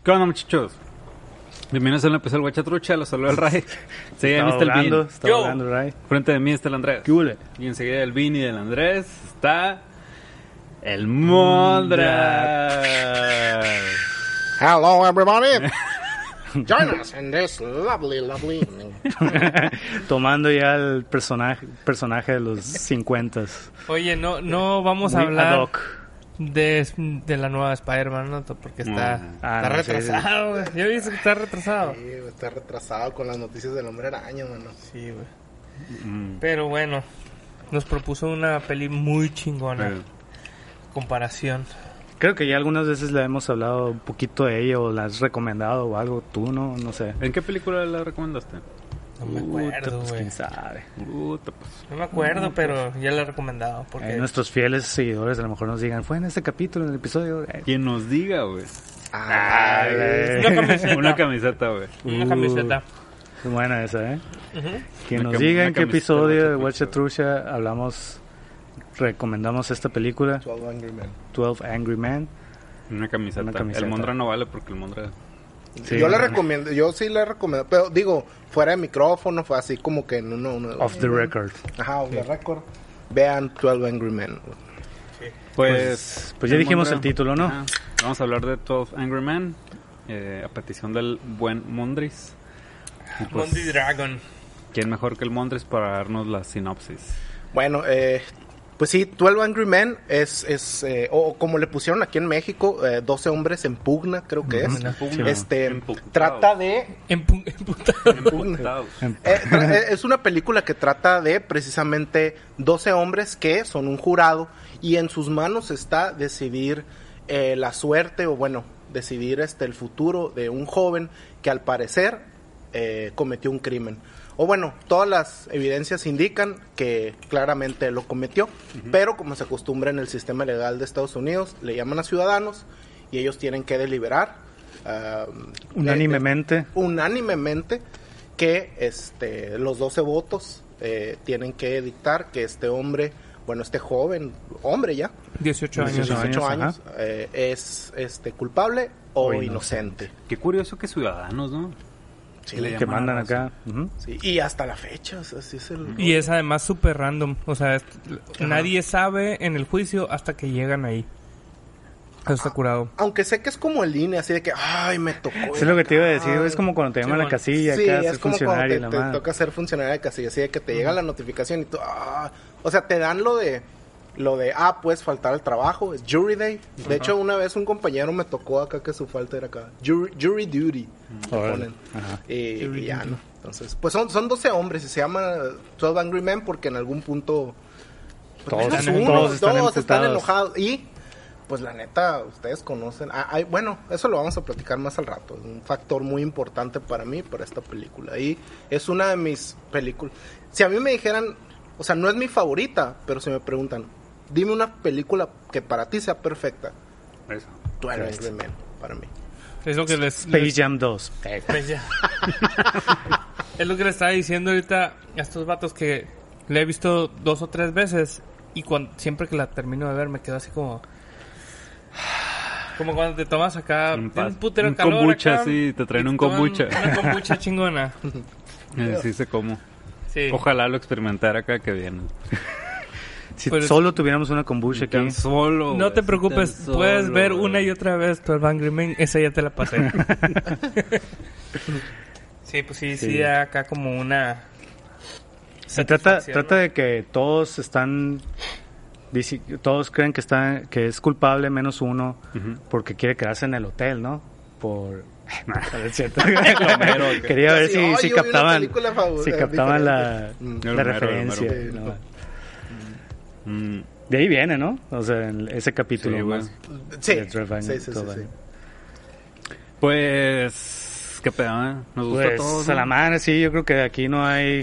¿Qué onda, muchachos? Bienvenidos a un episodio del Guachatrucha, los saluda el Ray. Seguida de mí está el Vin. Está hablando, Ray. Frente de mí está el Andrés. ¿Qué hule? Y enseguida del Vin y del Andrés está el Mondra. Hello, everybody. Join us in this lovely evening. Tomando ya el personaje de los 50s. Oye, no vamos a Muy hablar ad hoc. de la nueva Spider-Man, ¿no? Porque está retrasado, güey. ¿Ya viste que está retrasado? Sí, está retrasado con las noticias del Hombre Araña, mano. Sí, güey. Pero bueno, nos propuso una peli muy chingona. Comparación. Creo que ya algunas veces le hemos hablado un poquito de ella o la has recomendado o algo. Tú, no sé. ¿En qué película la recomendaste? No me acuerdo, Pues güey. quién sabe. No me acuerdo, pero ya la he recomendado. Porque Nuestros fieles seguidores a lo mejor nos digan, fue en este capítulo, en el episodio. Quien nos diga, güey. Una camiseta. Una camiseta, güey. Una camiseta. Es buena esa, ¿eh? Ujú. Quien Una nos diga en una qué camiseta episodio de de Watch the Trucha recomendamos esta película, 12 Angry Men. 12 Angry Men. Una camiseta. Una camiseta. El Mondra no vale porque el Mondra... Sí, Yo la recomiendo, yo sí la recomiendo, pero digo, fuera de micrófono, fue así como que en uno Off the record. Ajá, off the record. Vean 12 Angry Men. Pues ya el dijimos Mondra- el título, ¿no? Ajá. Vamos a hablar de 12 Angry Men, a petición del buen Mondris. Y pues, Mondi Dragon. ¿quién mejor que el Mondris para darnos la sinopsis? Bueno, pues sí, 12 Angry Men o como le pusieron aquí en México, 12 hombres en pugna, creo que es. En pugna. Emputados. Trata de... Emputados. Es una película que trata de precisamente 12 hombres que son un jurado y en sus manos está decidir la suerte o bueno, decidir el futuro de un joven que al parecer cometió un crimen. O bueno, todas las evidencias indican que claramente lo cometió, pero como se acostumbra en el sistema legal de Estados Unidos, le llaman a ciudadanos y ellos tienen que deliberar Unánimemente. unánimemente que los 12 votos tienen que dictar que este hombre, bueno, este joven, hombre ya, 18 años. 18 años, ajá. es culpable o O inocente. Qué curioso que ciudadanos, ¿no? Sí, le Que llaman mandan a acá. Ujú. sí, y hasta la fecha, o sea, así es el... Y es además súper random. O sea, nadie sabe en el juicio hasta que llegan ahí. Eso está curado. Aunque sé que es como en línea, así de que, ay, me tocó. Eso es lo que te iba a decir. Ay. Es como cuando te llaman a la Simón. casilla, Sí, acá es ser como cuando funcionario y te, la te madre. toca ser funcionario de casilla, así de que te llega la notificación y tú, o sea, te dan lo de, puedes faltar al trabajo, es jury day. De hecho, una vez un compañero me tocó acá que su falta era acá, jury duty, le Órale. ponen. Ajá. Y ya, ¿no? Entonces, pues son 12 hombres y se llama 12 Angry Men porque en algún punto Todos menos están- uno, todos están están emputados. enojados y pues la neta, ustedes conocen, bueno, eso lo vamos a platicar más al rato, es un factor muy importante para mí, para esta película, y es una de mis películas, si a mí me dijeran, o sea, no es mi favorita, pero si me preguntan, dime una película que para ti sea perfecta, Eso. 12 Angry Men, para mí. Es lo que les... Space Jam 2. Pues ya. Es lo que le estaba diciendo ahorita a estos vatos que le he visto 2 o 3 veces y siempre que la termino de ver me quedo así como cuando te tomas acá Un putero un calor kombucha, acá, sí, te traen y un toman kombucha. una kombucha chingona. Sí sé cómo. Sí. Ojalá lo experimentara acá que viene. Si Pues- solo tuviéramos una kombucha aquí. Tan solo. No te güey, preocupes, tan puedes solo, ver güey. una y otra vez 12 Angry Men, esa ya te la pasé. Sí, pues sí, acá como una... Se trata satisfacción, de que todos están... Todos creen que es culpable menos uno Ujú. porque quiere quedarse en el hotel, ¿no? Por... No, es cierto. Homero, ¿qué? Quería ver Así, si "Ay, yo vi una captaban, película si captaban la, diferente". la Homero, referencia. Homero. ¿no? Mm, De ahí viene, ¿no? O sea, ese capítulo Sí, güey. más. Sí, de Trevor sí, sí, sí, Trevor. sí. Pues, qué pedo, ¿eh? Nos gusta Pues todo. a la madre, sí, yo creo que aquí no hay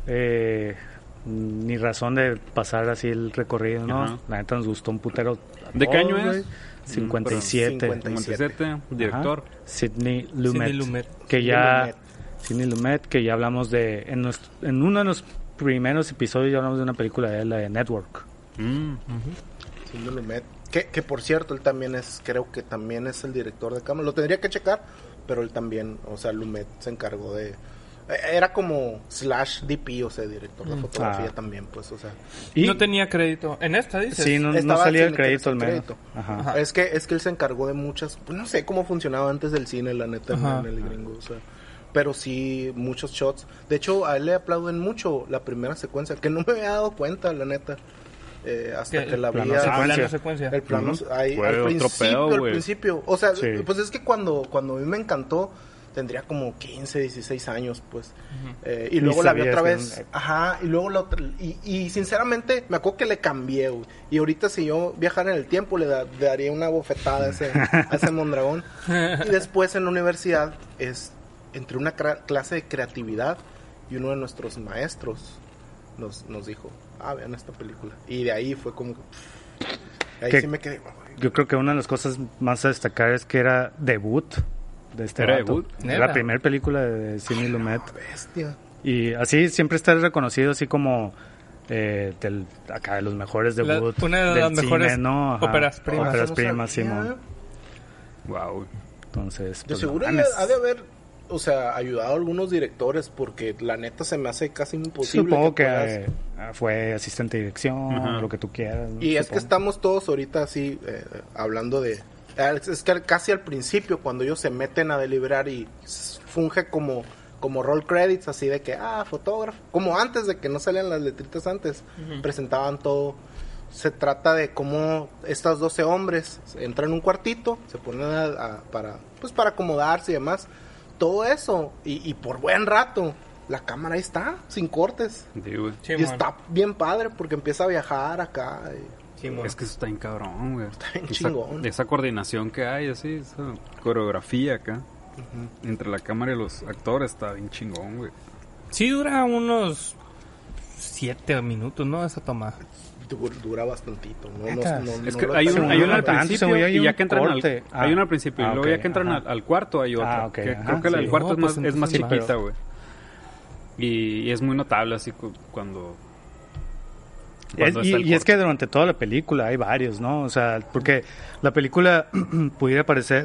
ni razón de pasar así el recorrido, ¿no? Ajá. La neta nos gustó un putero. a ¿De qué año todos, es? güey. 57. 57, director. Ajá. Sidney Lumet. Sidney Lumet. Que ya... Sidney Lumet, que ya hablamos de... En uno de los primeros episodios ya hablamos de una película de él, la de Network. Mm. Sidney Lumet. Que por cierto, él también creo que también es el director de cámara. Lo tendría que checar, pero él también, o sea, Lumet se encargó de... Era como / DP, o sea, director de fotografía también, pues, o sea. Y no tenía crédito. En esta, dices. Sí, no salía el crédito al menos. Ajá. Es que él se encargó de muchas... Pues no sé cómo funcionaba antes del cine, la neta, en el gringo, o sea. Pero sí, muchos shots. De hecho, a él le aplauden mucho la primera secuencia, que no me había dado cuenta, la neta. Hasta que la vi. Plano secuencia. El plano, ahí, al principio. O sea, pues es que cuando a mí me encantó, tendría como 15, 16 años, pues. Y luego la vi otra vez. Ajá, y luego la otra. Y sinceramente, me acuerdo que le cambié, güey. Y ahorita, si yo viajara en el tiempo, le daría una bofetada a ese Mondragón. Y después en la universidad, entre una clase de creatividad, y uno de nuestros maestros nos dijo, vean esta película. Y de ahí fue como que... Ahí sí me quedé... Yo creo que una de las cosas más a destacar es que era debut de este vato. La primera película de Sidney Lumet. Bestia. Y así siempre está reconocido así como acá de los mejores debuts. Una de las mejores óperas primas. Óperas primas, Simón. Wow. Entonces, de seguro ha de haber, o sea, ayudado a algunos directores, porque la neta se me hace casi imposible. Supongo que fue asistente de dirección, lo que tú quieras, ¿no? Y es que estamos todos ahorita así hablando de... Es que casi al principio, cuando ellos se meten a deliberar y funge como roll credits, así de que, fotógrafo. Como antes de que no salían las letritas antes, presentaban todo. Se trata de cómo estos 12 hombres entran en un cuartito, se ponen para acomodarse y demás. Todo eso, y por buen rato, la cámara ahí está, sin cortes. Sí, y está bien padre, porque empieza a viajar acá. Es que eso está bien cabrón, güey. Está bien chingón. Esa coordinación que hay, así, esa coreografía acá, entre la cámara y los actores, está bien chingón, güey. Sí, dura unos 7 minutos, ¿no? Esa toma. Dura bastantito, ¿no? Es que hay una al principio y ya que entran hay una al principio y luego ya que entran al cuarto hay otra. Creo que la del cuarto es más chiquita, güey. Y es muy notable así cuando y es que durante toda la película hay varios, ¿no? O sea, porque la película pudiera parecer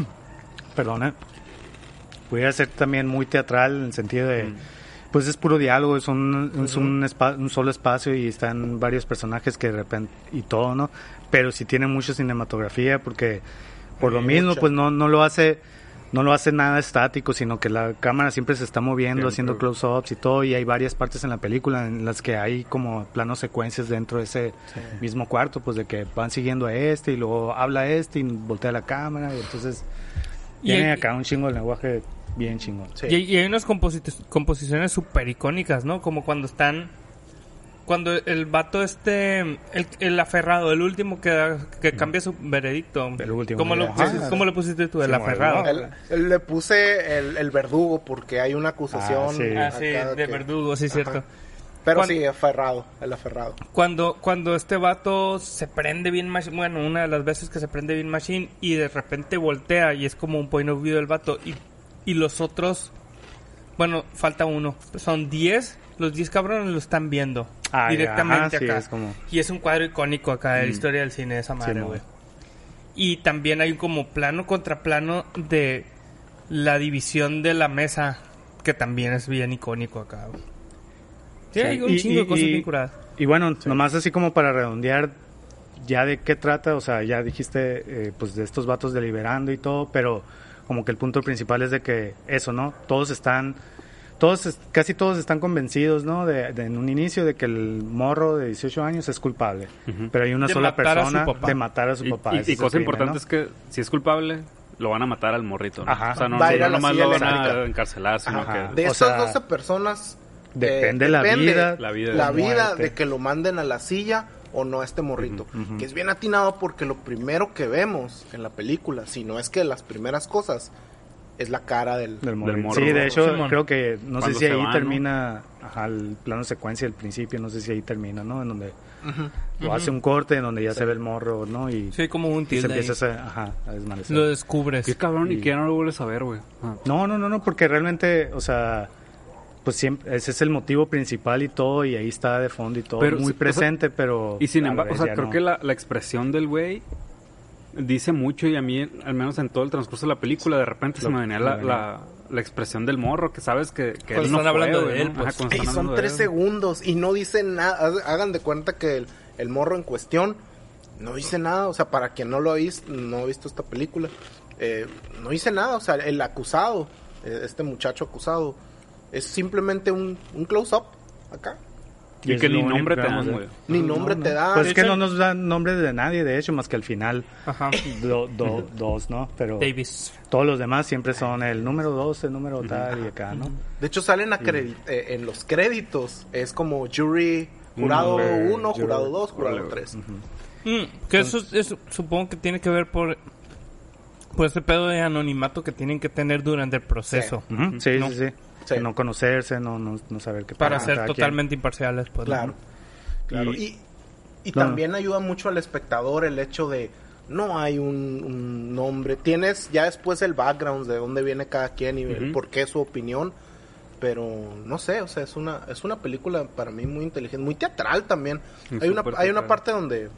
pudiera ser también muy teatral en el sentido de pues es puro diálogo, es un solo espacio y están varios personajes que de repente y todo, ¿no? Pero sí tiene mucha cinematografía porque por lo mismo pues no lo hace nada estático, sino que la cámara siempre se está moviendo, haciendo close-ups y todo, y hay varias partes en la película en las que hay como planos secuencias dentro de ese mismo cuarto, pues de que van siguiendo a y luego habla y voltea la cámara, y entonces tiene acá un chingo de lenguaje bien chingón. Sí. Y hay unas composiciones súper icónicas, ¿no? Como cuando el vato el aferrado, el último que cambia su veredicto. El último. ¿Cómo lo pusiste tú, el aferrado? Le puse el verdugo porque hay una acusación. De verdugo, sí, cierto. Pero sí, el aferrado. Cuando este vato se prende bien Machine, bueno, una de las veces que se prende bien Machine y de repente voltea y es como un point of view del vato y los otros, bueno, falta uno, son 10, los 10 cabrones lo están viendo directamente acá. Es como... Y es un cuadro icónico acá de la historia del cine de esa madre, güey. Y también hay como plano contra plano de la división de la mesa, que también es bien icónico acá, güey. Sí, hay un chingo de cosas bien curadas. Y bueno, nomás así como para redondear ya de qué trata, o sea, ya dijiste pues de estos vatos deliberando y todo, pero como que el punto principal es de que eso, ¿no? Casi todos están convencidos, ¿no? De en un inicio de que el morro de 18 años es culpable, pero hay una sola persona de matar a su papá. Y cosa importante, ¿no? Es que si es culpable, lo van a matar al morrito, ¿no? Ajá. O sea, no nomás lo van a encarcelar, sino que... De esas 12 personas... Depende la vida de que lo manden a la silla o no a este morrito. Que es bien atinado porque lo primero que vemos en la película, si no es que las primeras cosas, es la cara del morro. Sí, de hecho, creo que, no sé si ahí termina, el plano secuencia del principio, no sé si ahí termina, ¿no? En donde lo hace un corte, en donde ya se ve el morro, ¿no? Y sí, como un tilde. Se empieza a desvanecer. Lo descubres. Qué cabrón, y que ya no lo vuelves a ver, güey. No, porque realmente, o sea... pues siempre ese es el motivo principal y todo, y ahí está de fondo y todo, pero, muy presente, pero... Y sin embargo, creo que la expresión del güey dice mucho, y a mí, al menos en todo el transcurso de la película, de repente se me venía la expresión del morro, que sabes que él no están hablando de él, pues. Y son 3 segundos y no dicen nada. Hagan de cuenta que el morro en cuestión no dice nada, o sea, para quien no ha visto esta película, no dice nada, o sea, el acusado, este muchacho acusado, es simplemente un close-up acá. Y que ni nombre te dan, güey. Ni nombre te dan. Pues es que no nos dan nombre de nadie, de hecho, más que al final. Ajá. Dos, ¿no? Pero Davis. Todos los demás siempre son el número 2, el número tal y acá, ¿no? De hecho, salen en los créditos. Es como jury, jurado 1, jurado 2, jurado 3. Que eso supongo que tiene que ver por ese pedo de anonimato que tienen que tener durante el proceso. Sí, ¿no? Sí. No conocerse, no saber qué pasa. Para ser totalmente imparciales, pues. Claro. Y también ayuda mucho al espectador el hecho de no hay un nombre. Tienes ya después el background de dónde viene cada quien y por qué su opinión. Pero no sé, o sea, es una película para mí muy inteligente, muy teatral también. Hay una parte donde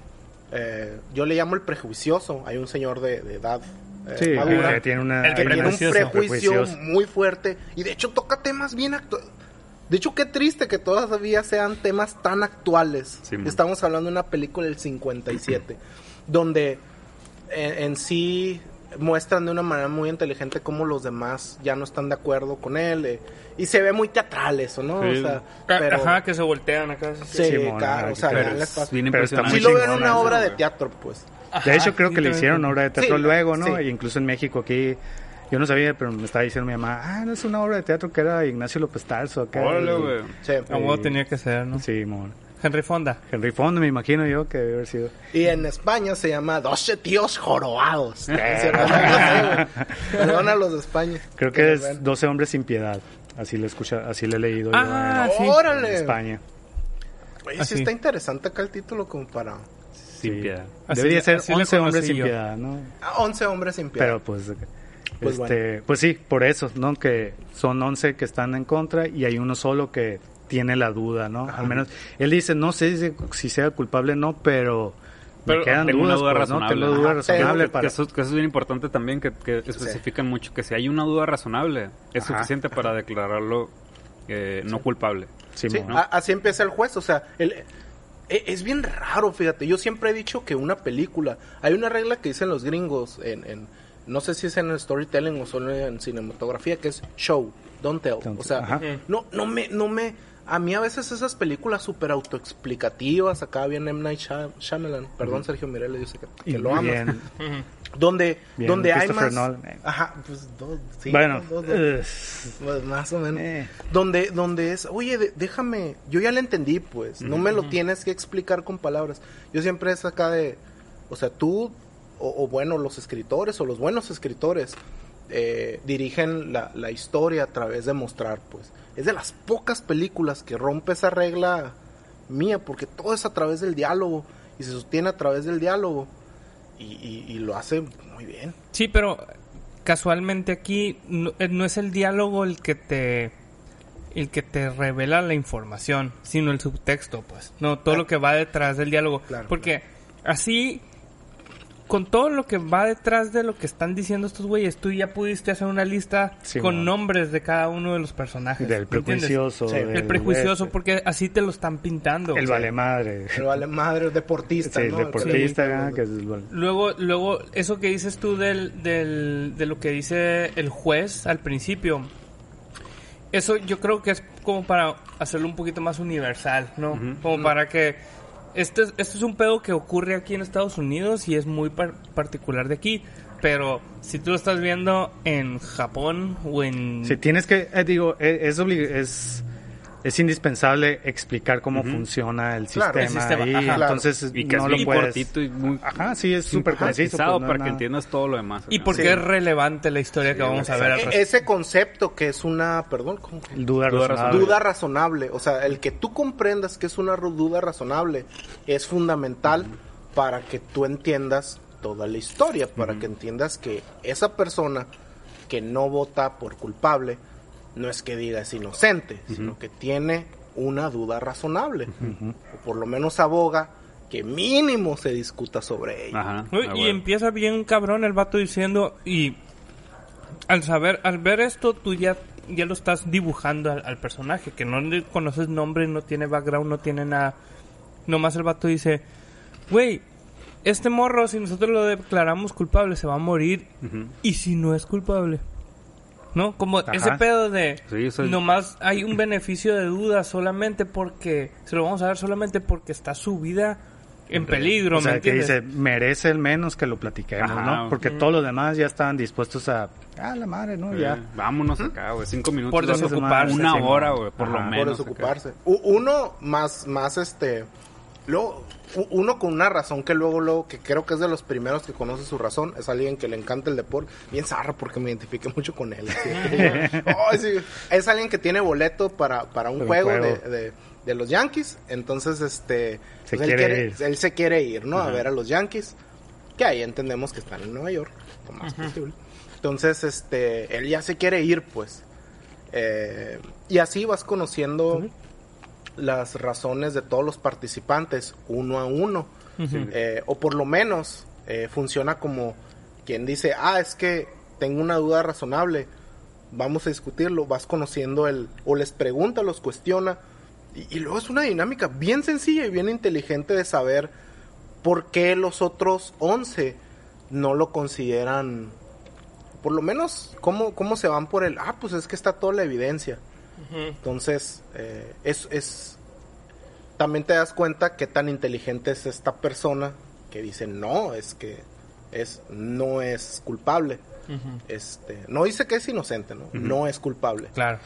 yo le llamo el prejuicioso. Hay un señor de edad madura, que tiene un prejuicio muy fuerte, y de hecho toca temas bien actuales. De hecho, qué triste que todavía sean temas tan actuales. Sí, estamos hablando de una película del 57 donde en sí muestran de una manera muy inteligente cómo los demás ya no están de acuerdo con él, y se ve muy teatral eso, ¿no? Sí. O sea, pero, que se voltean acá. Sí, claro, o sea, pero sí lo ven en una obra de teatro, pues. De hecho, creo que le hicieron obra de teatro luego, ¿no? Sí. Incluso en México aquí, yo no sabía, pero me estaba diciendo mi mamá, no es una obra de teatro que era Ignacio López Tarso acá. Órale, güey. Sí. Como tenía que ser, ¿no? Sí, mon. Henry Fonda, me imagino yo que debe haber sido. Y en España se llama 12 tíos jorobados. Perdona a los de España. Creo que es 12 hombres sin piedad. Así lo he leído yo en España. Oye, sí está interesante acá el título como para... Sin piedad. Debería ser 11 hombres sin piedad, ¿no? 11 hombres sin piedad. Pero pues pues sí, por eso, ¿no? Que son 11 que están en contra y hay uno solo que tiene la duda, ¿no? Al menos él dice, no sé si sea culpable o no, pero me quedan dudas, duda pues, ¿no? Tengo duda razonable para... Eso es bien importante también, que especifican mucho que si hay una duda razonable, es suficiente para declararlo no culpable. Sí, ¿no? Así empieza el juez, o sea, es bien raro, fíjate. Yo siempre he dicho que una película, hay una regla que dicen los gringos no sé si es en el storytelling o solo en cinematografía, que es show, don't tell. O sea, no me a mí a veces esas películas súper autoexplicativas, acá viene M. Night Shyamalan, perdón, Sergio Mireles, yo sé que lo amas, donde hay más... Ajá, pues sí, bueno, pues, más o menos. Donde es, oye, déjame, yo ya le entendí, pues, no me lo tienes que explicar con palabras. Yo siempre es acá de, o sea, tú, o bueno, los escritores, o los buenos escritores, dirigen la historia a través de mostrar, pues. Es de las pocas películas que rompe esa regla mía, porque todo es a través del diálogo y se sostiene a través del diálogo y lo hace muy bien. Sí, pero casualmente aquí no es el diálogo el que te revela la información, sino el subtexto, pues. No, todo lo que va detrás del diálogo. Claro, porque así, con todo lo que va detrás de lo que están diciendo estos güeyes, tú ya pudiste hacer una lista con nombres de cada uno de los personajes. Del prejuicioso. Sí. El prejuicioso, porque así te lo están pintando. El vale madre. El vale madre, el deportista, sí, ¿no? El deportista, que es Luego, eso que dices tú de lo que dice el juez al principio, eso yo creo que es como para hacerlo un poquito más universal, ¿no? Como para que... Esto es un pedo que ocurre aquí en Estados Unidos y es muy particular de aquí, pero si tú lo estás viendo en Japón o en... Si tienes que, es indispensable explicar cómo funciona el sistema ahí, entonces y que no es lo puedes... cortito y muy sí, es súper conciso pues, para que entiendas todo lo demás. Y porque es relevante la historia que vamos a ver. Ese concepto que es una, duda razonable, o sea, el que tú comprendas que es una duda razonable es fundamental para que tú entiendas toda la historia, para que entiendas que esa persona que no vota por culpable no es que diga es inocente, sino que tiene una duda razonable. O por lo menos aboga que mínimo se discuta sobre ella. Y empieza bien cabrón el vato diciendo, y al ver esto, tú ya lo estás dibujando al personaje, que no le conoces nombre, no tiene background, no tiene nada. Nomás el vato dice, güey, este morro, si nosotros lo declaramos culpable, se va a morir. ¿Y si no es culpable? ¿No? Como ese pedo de... Nomás hay un beneficio de duda solamente porque... Se lo vamos a dar solamente porque está su vida en peligro, o sea, ¿me entiendes? Que dice, merece el menos que lo platiquemos, ¿no? Porque todos los demás ya estaban dispuestos a... la madre, ¿no? Ya. Vámonos acá, güey. 5 minutos. Por desocuparse. Una hora, güey. Por lo menos. Por desocuparse. Uno más luego, uno con una razón que luego, que creo que es de los primeros que conoce su razón, es alguien que le encanta el deporte. Bien zarra porque me identifiqué mucho con él. ¿Sí? Es alguien que tiene boleto para un juego de los Yankees. Entonces, él se quiere ir, ¿no? A ver a los Yankees. Que ahí entendemos que están en Nueva York, lo más posible. Entonces, él ya se quiere ir, pues. Y así vas conociendo las razones de todos los participantes, uno a uno. O por lo menos, funciona como quien dice, es que tengo una duda razonable, vamos a discutirlo. Vas conociendo o les pregunta, los cuestiona. Y luego es una dinámica bien sencilla y bien inteligente de saber por qué los otros 11 no lo consideran... Por lo menos, ¿cómo se van por pues es que está toda la evidencia? Entonces, también te das cuenta qué tan inteligente es esta persona que dice, no, es que no es culpable. No dice que es inocente, ¿no? No es culpable. Claro.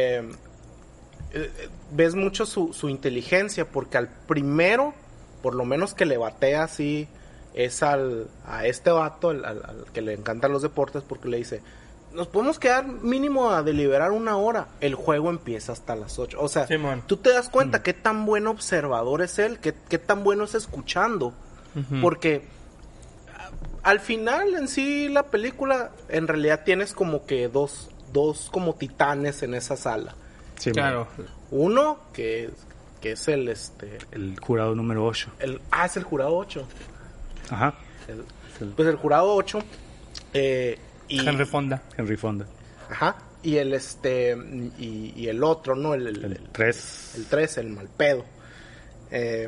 Ves mucho su inteligencia, porque al primero, por lo menos que le batea así... es a este vato, al que le encantan los deportes, porque le dice, nos podemos quedar mínimo a deliberar 1 hora, el juego empieza hasta las 8, o sea, tú te das cuenta qué tan buen observador es él, qué tan bueno es escuchando, porque al final en sí la película, en realidad tienes como que dos como titanes en esa sala. Sí, claro. Uno que es el jurado número 8. Es el jurado 8. Ajá. Pues el jurado 8 Henry Fonda. Ajá. Y y el otro, ¿no? El 3. El 3, el mal pedo. Es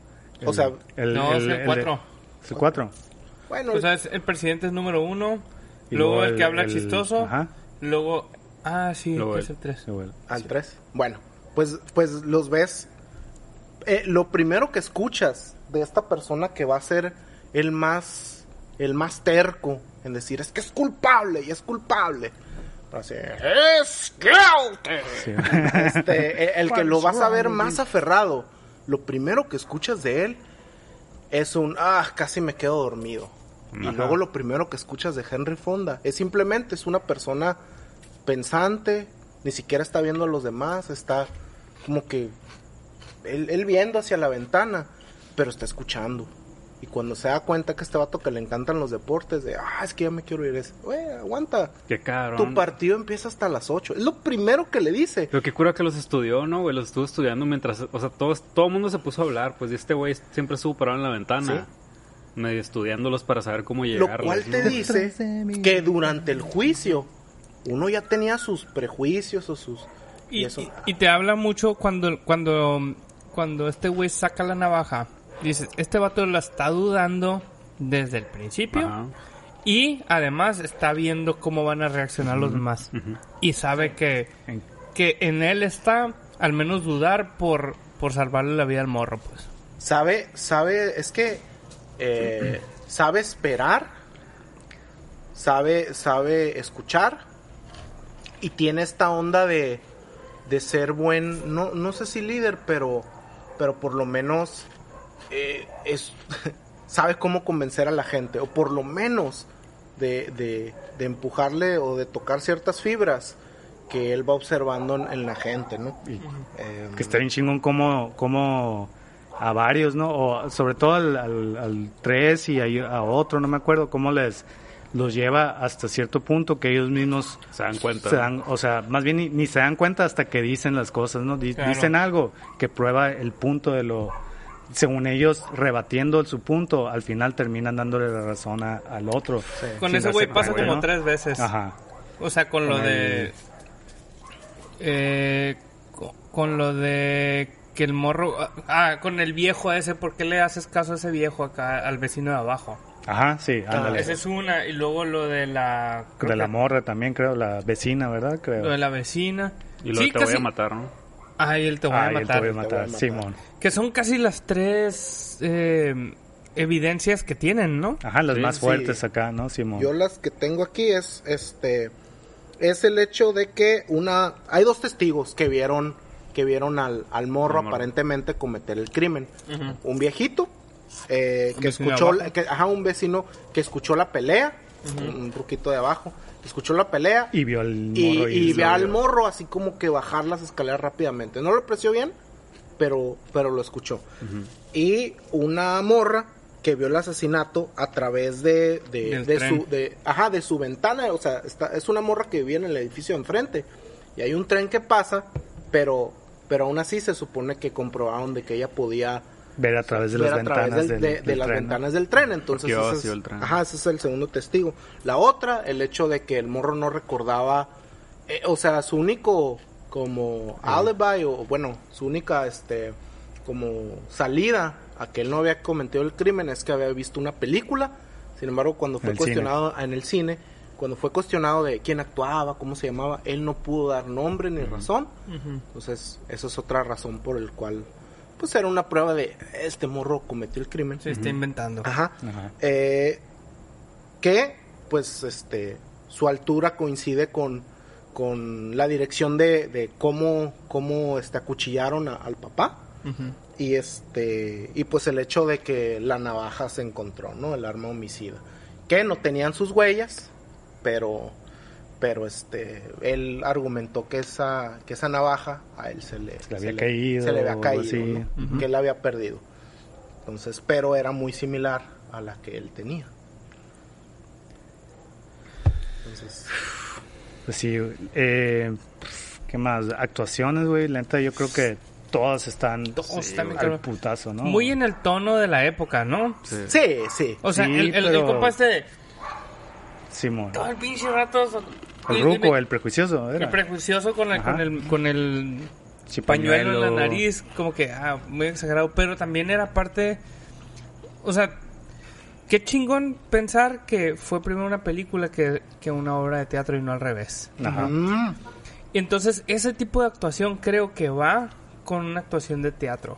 el 4. ¿Es el 4? Bueno, o sea, el presidente es número 1, luego el que habla chistoso, luego luego es el 3. Al 3. Bueno, pues los ves. Lo primero que escuchas de esta persona que va a ser el más terco en decir, es que es culpable y es culpable. Así, es guilty. Sí. El que lo vas a ver más aferrado, lo primero que escuchas de él es casi me quedo dormido. Y luego lo primero que escuchas de Henry Fonda es simplemente, es una persona pensante, ni siquiera está viendo a los demás, está como que él viendo hacia la ventana, pero está escuchando. Y cuando se da cuenta que este vato que le encantan los deportes, es que ya me quiero ir, aguanta. Qué cabrón. Tu partido empieza hasta las 8. Es lo primero que le dice. Pero qué cura que los estudió, ¿no, güey? Los estuvo estudiando mientras, o sea, todo el mundo se puso a hablar, pues, y este güey siempre estuvo parado en la ventana. ¿Sí? Medio estudiándolos para saber cómo llegar. Lo cual te dice que durante el juicio uno ya tenía sus prejuicios o sus... Y te habla mucho cuando este güey saca la navaja. Dices, este vato la está dudando desde el principio. Ajá. Y además está viendo cómo van a reaccionar los demás. Y sabe que en él está al menos dudar por salvarle la vida al morro, pues. Sabe, es que sabe esperar, sabe escuchar, y tiene esta onda de ser buen, no sé si líder, pero por lo menos sabe cómo convencer a la gente, o por lo menos de empujarle o de tocar ciertas fibras que él va observando en la gente, ¿no? Que está bien chingón como a varios, ¿no? O sobre todo al 3 y a otro, no me acuerdo, cómo les los lleva hasta cierto punto que ellos mismos se dan cuenta. O sea, más bien ni se dan cuenta hasta que dicen las cosas, ¿no? Dicen algo que prueba el punto de lo... Según ellos, rebatiendo su punto, al final terminan dándole la razón al otro. Sí. Con ese güey pasa como 3 veces. Ajá. O sea, con lo de... con lo de... Que el morro... con el viejo ese. ¿Por qué le haces caso a ese viejo acá, al vecino de abajo? Ajá, sí, ándale. Esa es una. Y luego lo de la... De la morra también, creo. La vecina, ¿verdad? Creo. Lo de la vecina. Y lo de te voy a matar, ¿no? Y el te voy a matar. Te voy a matar, Simón. Que son casi las 3 evidencias que tienen, ¿no? Ajá, las más fuertes acá, ¿no, Simón? Yo las que tengo aquí es el hecho de que hay 2 testigos que vieron al morro aparentemente cometer el crimen. Uh-huh. Un viejito que escuchó un vecino que escuchó la pelea, uh-huh. Un ruquito de abajo, escuchó la pelea y vio al morro y ve al morro así como que bajar las escaleras rápidamente. No lo apreció bien, pero lo escuchó. Uh-huh. Y una morra que vio el asesinato a través de su ventana. O sea, es una morra que vivía en el edificio de enfrente y hay un tren que pasa, pero aún así se supone que comprobaron de que ella podía ver a través de las ventanas de las ventanas del tren. Entonces ese es el segundo testigo. La otra, el hecho de que el morro no recordaba, o sea, su único como alibi, o bueno, su única como salida a que él no había cometido el crimen es que había visto una película. Sin embargo, cuando fue cuestionado en el cine, cuando fue cuestionado de quién actuaba, cómo se llamaba, él no pudo dar nombre ni razón. Uh-huh. Entonces, esa es otra razón por el cual, pues, era una prueba de este morro cometió el crimen. Se está inventando. Ajá. Que, pues, su altura coincide con la dirección de cómo acuchillaron al papá. Uh-huh. Y pues el hecho de que la navaja se encontró, ¿no? El arma homicida. Que no tenían sus huellas, pero él argumentó que esa navaja a él se le había caído, ¿no? Uh-huh. Que él la había perdido. Entonces, pero era muy similar a la que él tenía. Entonces, pues sí, ¿qué más? Actuaciones, güey, la neta yo creo que todas están al putazo, ¿no? Muy en el tono de la época, ¿no? Sí. O sea, sí, el compa Simón. Todo el pinche rato... El ruco, el prejuicioso, ¿era? El prejuicioso con el pañuelo en la nariz, como que, muy exagerado, pero también era parte... O sea, qué chingón pensar que fue primero una película que una obra de teatro y no al revés. Ajá. Y entonces, ese tipo de actuación creo que va con una actuación de teatro.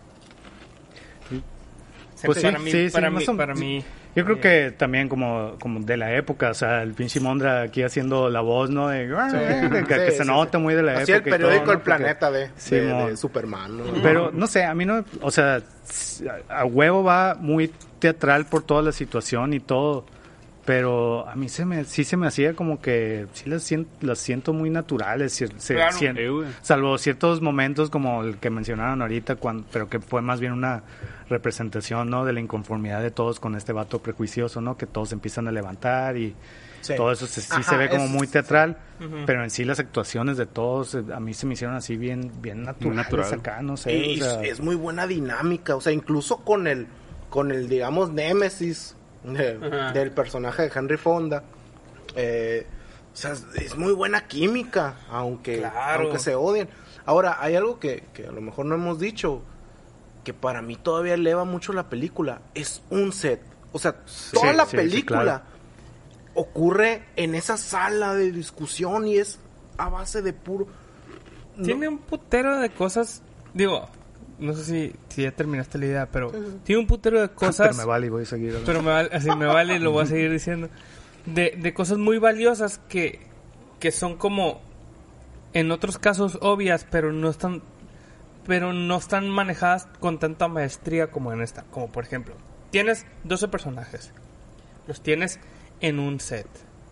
Pues para mí. Yo creo que también como de la época, o sea, el pinche Mondra aquí haciendo la voz, ¿no? Que se nota muy de la época. Así el periódico todo, El Planeta de Superman, ¿no? Pero no sé, a mí no, o sea, a huevo va muy teatral por toda la situación y todo, pero a mí sí se me hacía como que sí las siento muy naturales, salvo ciertos momentos como el que mencionaron ahorita, pero que fue más bien una representación, ¿no? De la inconformidad de todos con este vato prejuicioso, ¿no? Que todos empiezan a levantar y todo eso sí se ve como muy teatral, pero en sí las actuaciones de todos a mí se me hicieron así bien naturales acá, no sé. Y es muy buena dinámica, o sea, incluso con el digamos némesis del personaje de Henry Fonda, o sea, es muy buena química, aunque se odien. Ahora, hay algo que a lo mejor no hemos dicho, que para mí todavía eleva mucho la película, es un set. O sea, toda la película ocurre en esa sala de discusión y es a base de puro... Tiene un putero de cosas, digo... No sé si ya terminaste la idea, pero tiene un putero de cosas... Pero me vale y voy a seguir. Pero me vale y lo voy a seguir diciendo. De cosas muy valiosas que son como, en otros casos, obvias, pero no están manejadas con tanta maestría como en esta. Como por ejemplo, tienes 12 personajes. Los tienes en un set.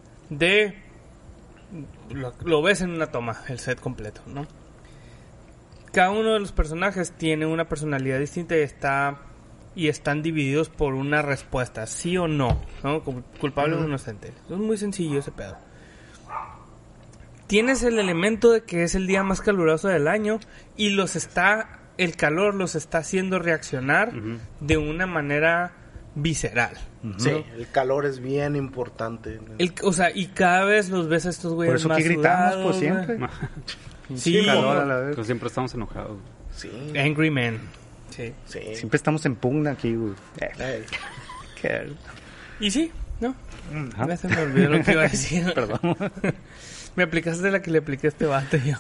Lo ves en una toma, el set completo, ¿no? Cada uno de los personajes tiene una personalidad distinta y está y están divididos por una respuesta, sí o no, ¿no? Culpable o inocente. Es muy sencillo ese pedo. Tienes el elemento de que es el día más caluroso del año y el calor los está haciendo reaccionar de una manera visceral. Sí, el calor es bien importante. O sea, y cada vez los ves a estos güeyes más sudados. Por eso que gritamos, pues, siempre. Sí, calor a la vez. Pues siempre estamos enojados. Sí. Angry Man. Sí. Siempre estamos en pugna aquí, güey. Y sí, ¿no? Ya se me olvidó lo que iba a decir. Perdón. Me aplicaste la que le apliqué a este vato yo.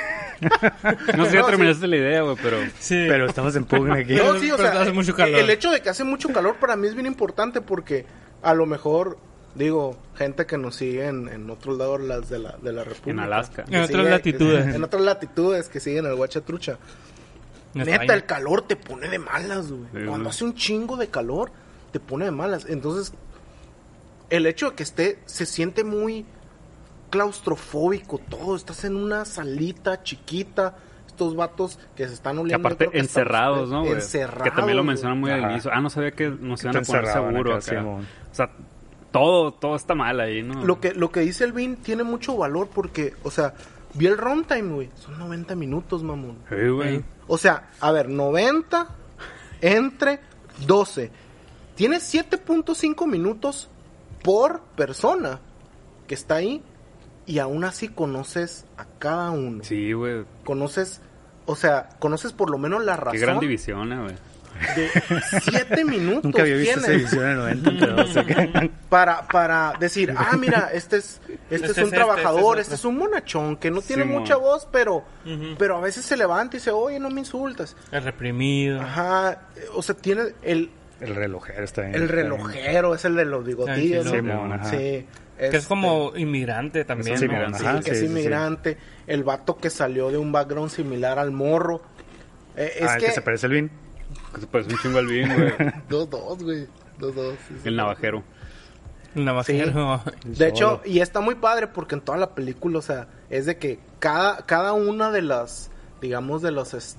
No sé si terminaste la idea, güey, pero... Sí. Pero estamos en pugna aquí. No, sí, o sea, hace mucho calor. El hecho de que hace mucho calor para mí es bien importante porque a lo mejor, digo, gente que nos sigue en otros lados de la República. En Alaska. En otras latitudes. En otras latitudes que siguen el Huachatrucha. Neta, el calor te pone de malas, güey. Sí, cuando hace un chingo de calor, te pone de malas. Entonces, el hecho de que se siente muy claustrofóbico todo. Estás en una salita chiquita. Estos vatos que se están oliendo. Que aparte encerrados, ¿no, güey? Encerrados. Que también lo mencionan muy al inicio. No sabía que nos iban a poner seguro acá. O sea, todo está mal ahí, ¿no? Lo que dice el Vin tiene mucho valor porque, o sea, vi el runtime, güey. Son 90 minutos, mamón. Sí, güey. O sea, a ver, 90 entre 12. Tienes 7.5 minutos por persona que está ahí y aún así conoces a cada uno. Sí, güey. Conoces por lo menos la razón. Qué gran división, güey. De 7 minutos. Nunca había visto esa división de 90, pero o sea que... para decir, mira, este es un trabajador, este es un monachón que no tiene mucha voz, pero a veces se levanta y dice, oye, no me insultas. Es reprimido. Ajá, o sea, tiene el relojero está bien. El relojero es el de los bigotillos, ¿no? Sí. Que es como inmigrante también. Sí, que es inmigrante. El vato que salió de un background similar al morro. El que se parece al Vin. Que se parece un chingo al Vin, güey. 2-2, güey. 2-2. El navajero. El navajero. Sí. De hecho, y está muy padre porque en toda la película, o sea, es de que cada una de las, digamos, de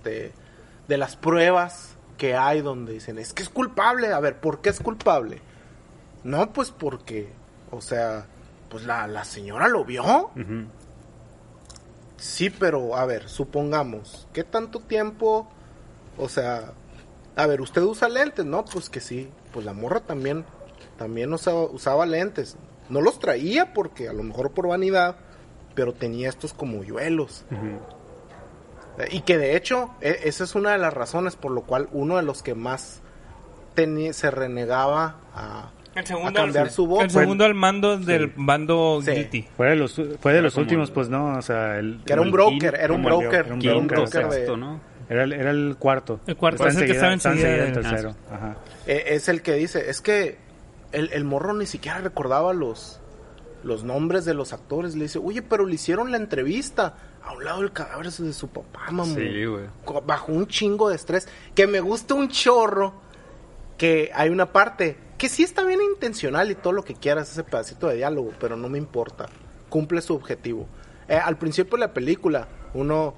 las pruebas que hay donde dicen, es que es culpable. A ver, ¿por qué es culpable? No, pues porque, o sea, pues la señora lo vio. Uh-huh. Sí, pero, a ver, supongamos, ¿qué tanto tiempo? O sea, a ver, ¿usted usa lentes? No, pues que sí. Pues la morra también usaba lentes. No los traía porque, a lo mejor por vanidad, pero tenía estos como hoyuelos. Uh-huh. Y que de hecho, esa es una de las razones por lo cual uno de los que más se renegaba a cambiar su voz. El segundo al mando del bando Guilty. Fue de los últimos, pues, ¿no? O sea, que era un broker, era un broker sexto, ¿no? Era el cuarto. El cuarto es el que estaba enseguida del tercero. Ajá. Es el que dice, es que el morro ni siquiera recordaba los nombres de los actores. Le dice, oye, pero le hicieron la entrevista a un lado del cadáver de su papá, mamá. Sí, güey. Bajo un chingo de estrés. Que me gusta un chorro. Que hay una parte que sí está bien intencional y todo lo que quieras, ese pedacito de diálogo, pero no me importa. Cumple su objetivo. Al principio de la película, uno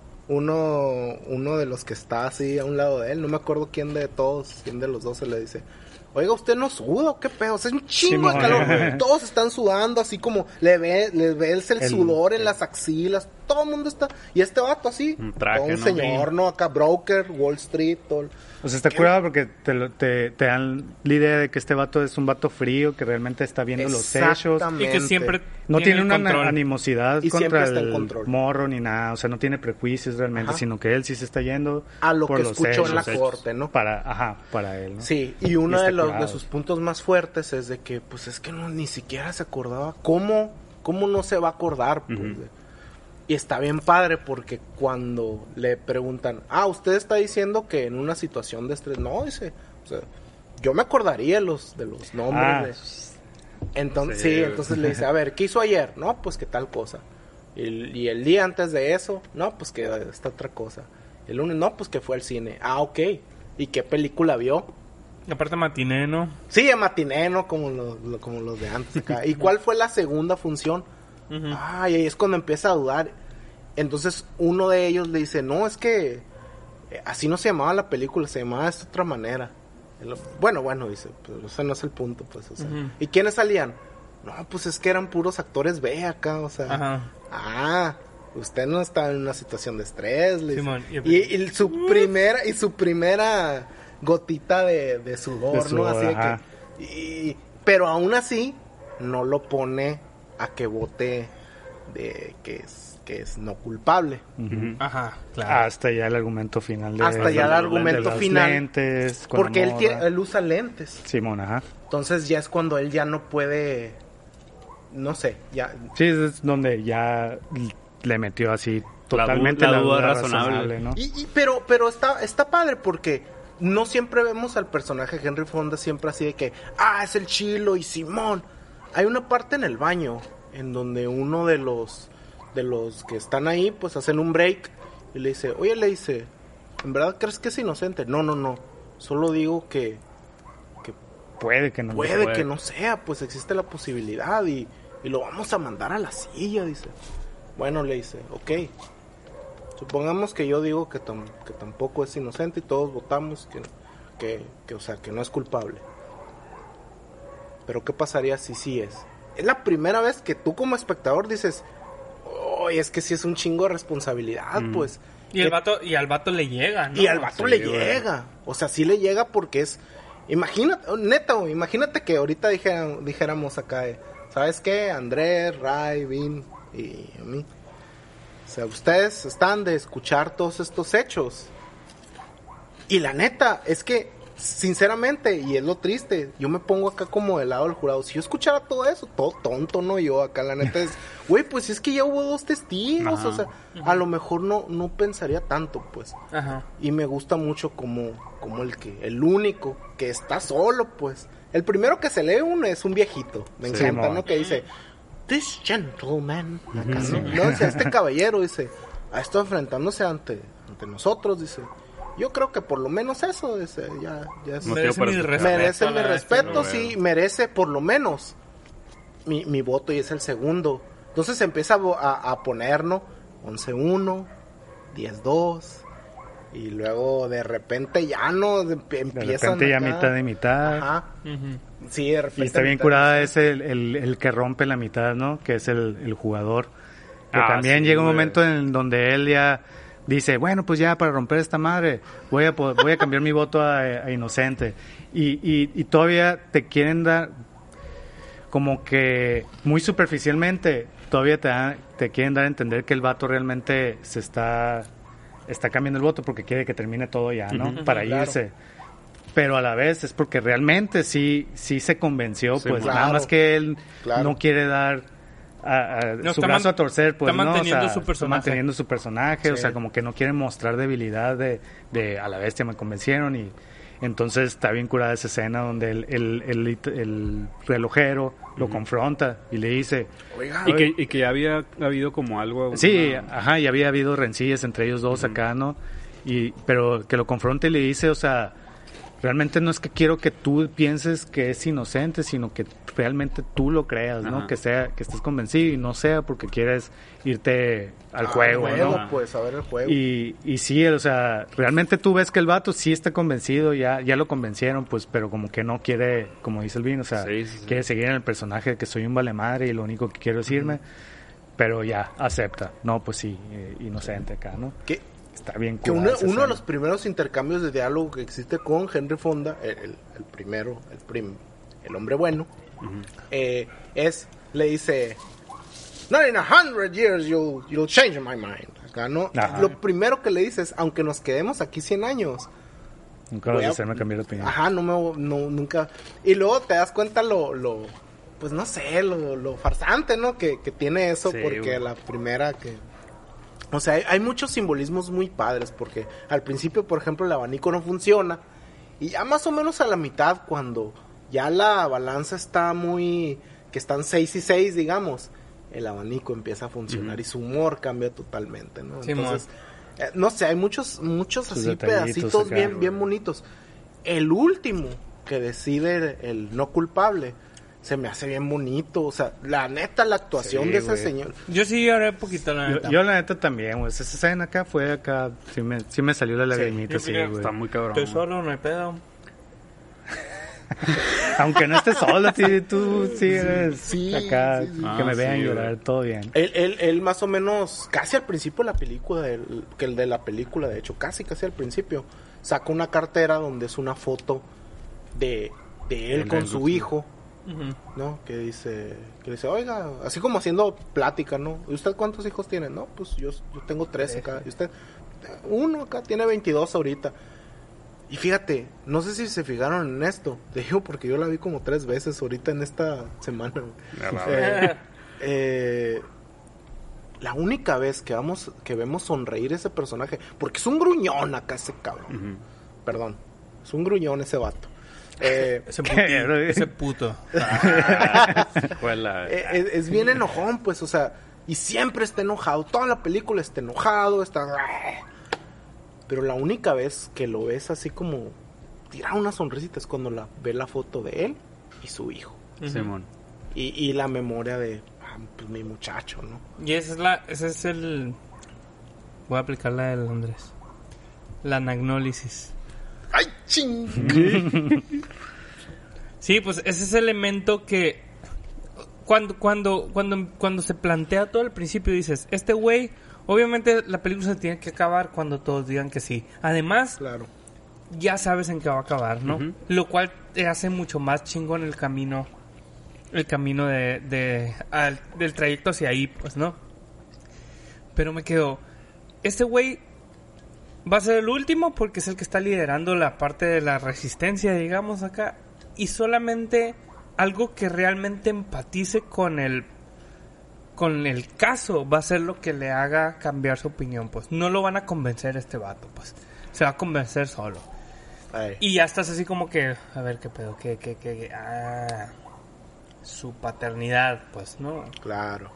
de los que está así a un lado de él, no me acuerdo quién de los dos se le dice, oiga, ¿usted no suda? ¿Qué pedo? O sea, es un chingo de calor. Todos están sudando, así como les ves el sudor en las axilas. Todo el mundo está... Y este vato así, un traje, todo un señor, ¿no? Acá, broker, Wall Street, todo... O sea, está curado porque te dan la idea de que este vato es un vato frío, que realmente está viendo los hechos. Y que siempre no tiene una animosidad y contra el morro ni nada. O sea, no tiene prejuicios realmente, sino que él sí se está yendo a lo por que los escuchó hechos, en la corte, ¿no? Para él, ¿no? Sí, y uno de sus puntos más fuertes es de que, pues es que ni siquiera se acordaba. ¿Cómo no se va a acordar? Pues, y está bien padre porque cuando le preguntan, usted está diciendo que en una situación de estrés, no, dice, o sea, yo me acordaría de los nombres. Entonces le dice, a ver, ¿qué hizo ayer? No, pues que tal cosa. Y el día antes de eso, no, pues que esta otra cosa. El lunes, no, pues que fue al cine. Ok. ¿Y qué película vio? Aparte matiné, ¿no? Sí, matiné, ¿no? Como los de antes acá. ¿Y cuál fue la segunda función? Uh-huh. Y ahí es cuando empieza a dudar. Entonces uno de ellos le dice, no, es que así no se llamaba la película, se llamaba de esta otra manera. Bueno, dice, pues ese no es el punto, pues, o sea. ¿Y quiénes salían? No, pues es que eran puros actores B acá, o sea. Usted no está en una situación de estrés, y su primera gotita de sudor, ¿no? Así de que, pero aún así no lo pone a que vote de que es no culpable. Claro. Hasta ya el argumento final. Lentes, porque él usa lentes. Simón, Entonces ya es cuando él ya no puede, no sé, ya. Sí, es donde ya le metió así totalmente la duda razonable, ¿no? Pero está padre porque no siempre vemos al personaje Henry Fonda siempre así de que, es el Chilo y Simón. Hay una parte en el baño en donde uno de los que están ahí, pues hacen un break y le dice, oye, ¿en verdad crees que es inocente? No, solo digo que puede que no sea, pues existe la posibilidad y lo vamos a mandar a la silla, dice. Bueno, le dice, ok, supongamos que yo digo que tampoco es inocente y todos votamos o sea, que no es culpable. Pero ¿qué pasaría si sí es? Es la primera vez que tú como espectador dices, es que sí es un chingo de responsabilidad, pues. Y al vato le llega, ¿no? Y al vato le llega. O sea, sí le llega porque es... Imagínate que ahorita dijéramos acá, ¿sabes qué? Andrés, Ray, Vin y a mí. O sea, ustedes están de escuchar todos estos hechos. Y la neta, es que, sinceramente, y es lo triste, yo me pongo acá como del lado del jurado. Si yo escuchara todo eso, todo tonto, ¿no? Yo acá, la neta es, pues es que ya hubo 2 testigos, o sea, a lo mejor no pensaría tanto, pues. Y me gusta mucho como el único que está solo, pues. El primero que se lee es un viejito, me encanta, ¿no? Que dice, this gentleman, acá, ¿no? O sea, este caballero, dice, ha estado enfrentándose ante nosotros, dice. Yo creo que por lo menos eso ya merece mi respeto, sí, merece por lo menos mi voto y es el segundo. Entonces empieza a ponernos 11-1, 10-2 y luego de repente ya no empiezan. De repente ya mitad y mitad. Sí, de repente. Y está bien curada es el que rompe la mitad, ¿no? Que es el jugador. Que también llega un momento en donde él ya dice, bueno, pues ya para romper esta madre voy a cambiar mi voto a inocente. Y todavía te quieren dar, como que muy superficialmente, todavía te quieren dar a entender que el vato realmente se está cambiando el voto porque quiere que termine todo ya, ¿no? Para irse. Pero a la vez es porque realmente sí se convenció, pues nada más que él no quiere dar su brazo a torcer, pues, está manteniendo su personaje, o sea, como que no quiere mostrar debilidad de a la bestia me convencieron. Y entonces está bien curada esa escena donde el relojero lo confronta y le dice, y que ya había habido como algo, sí, y había habido rencillas entre ellos dos acá, ¿no? Pero que lo confronte y le dice, o sea, realmente no es que quiero que tú pienses que es inocente, sino que realmente tú lo creas, ¿no? Que estés convencido y no sea porque quieres irte al juego, ¿no? Pues, a ver el juego. Y sí, o sea, realmente tú ves que el vato sí está convencido, ya lo convencieron, pues, pero como que no quiere, como dice el Vin, o sea, quiere seguir en el personaje de que soy un valemadre y lo único que quiero es irme, pero ya, acepta. No, pues sí, inocente acá, ¿no? ¿Qué? Está bien que uno de los primeros intercambios de diálogo que existe con Henry Fonda, el primero, el hombre bueno, le dice, not in 100 years you'll change my mind. Acá, ¿no? Lo primero que le dice es, aunque nos quedemos aquí 100 años, nunca vas a hacerme cambiar de opinión. Nunca. Y luego te das cuenta pues no sé, lo farsante, ¿no? Que tiene eso, sí, porque la primera que... O sea, hay muchos simbolismos muy padres, porque al principio, por ejemplo, el abanico no funciona, y ya más o menos a la mitad, cuando ya la balanza está que están 6 y 6, digamos, el abanico empieza a funcionar y su humor cambia totalmente, ¿no? Sí, entonces, no sé, hay muchos así pedacitos bien bonitos. El último que decide el no culpable se me hace bien bonito, o sea, la neta, la actuación de ese señor. Yo sí lloré un poquito, la neta. Yo la neta también, güey. Esa escena acá sí me salió la lagrimita, sí, güey. Está muy cabrón. Estoy solo, no hay pedo. Aunque no estés solo, tú sí eres acá, que me vean llorar, todo bien. Él más o menos, casi al principio de la película, el de la película, de hecho, casi al principio, saca una cartera donde es una foto de él con su hijo, ¿no? Que dice, oiga, así como haciendo plática, ¿no? ¿Y usted cuántos hijos tiene? No, pues yo tengo 13 acá. ¿Y usted? Uno acá, tiene 22 ahorita. Y fíjate, no sé si se fijaron en esto. Te digo porque yo la vi como 3 veces ahorita en esta semana. La única vez que vemos sonreír ese personaje, porque es un gruñón acá ese cabrón. Perdón, es un gruñón ese vato. Ese puto. Es bien enojón, pues, o sea, y siempre está enojado. Toda la película está enojado, pero la única vez que lo ves así como tirar una sonrisita es cuando ve la foto de él y su hijo. Simón. Y la memoria de pues, mi muchacho, ¿no? Y ese es el... Voy a aplicar la del Andrés. La anagnólisis. ¡Ay, ching! Sí, pues ese es el elemento que cuando se plantea todo al principio dices, este güey, obviamente la película se tiene que acabar cuando todos digan que sí. Además, claro, ya sabes en qué va a acabar, ¿no? Lo cual te hace mucho más chingón el camino del trayecto hacia ahí, pues, ¿no? Pero me quedo, este güey va a ser el último porque es el que está liderando la parte de la resistencia, digamos, acá. Y solamente algo que realmente empatice con el caso va a ser lo que le haga cambiar su opinión, pues. No lo van a convencer a este vato, pues. Se va a convencer solo. Ay. Y ya estás así como que, a ver, qué pedo, su paternidad, pues, ¿no? Claro,